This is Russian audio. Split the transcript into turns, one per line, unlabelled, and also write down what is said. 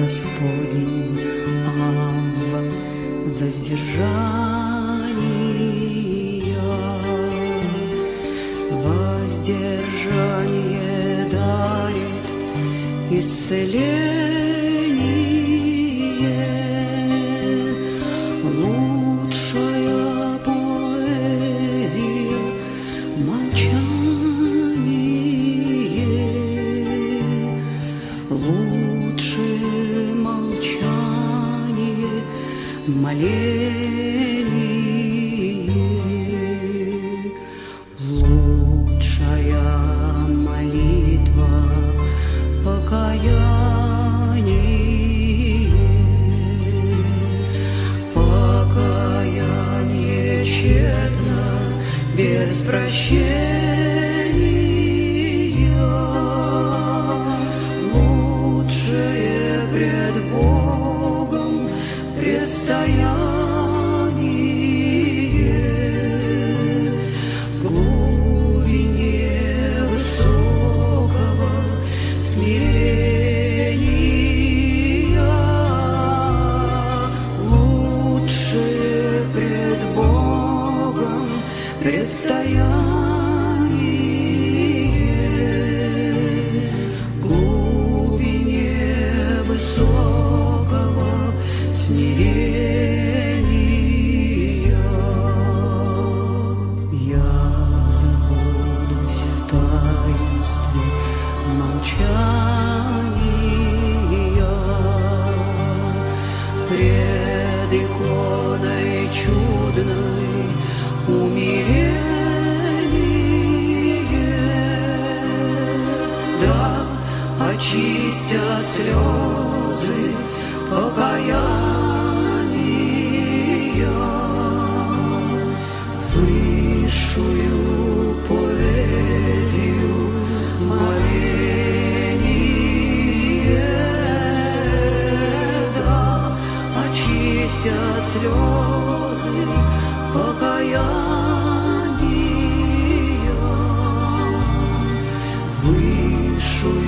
Господень, Авва, воздержание, воздержание дарит исцеление, лучшая поэзия молчание, лучшее молчание моление, лучшая молитва покаяние, покаяние тщетно без прощения, лучшее пред Богом предстояние, в глубине высокого смирения, лучшее пред Богом предстояние, в глубине высокого смирения. Я забудусь в таинстве молчания, пред иконой чудной умиление, да очистят слезы покаяния, высшую поэзию моления, да очистят слезы покаяния, высшую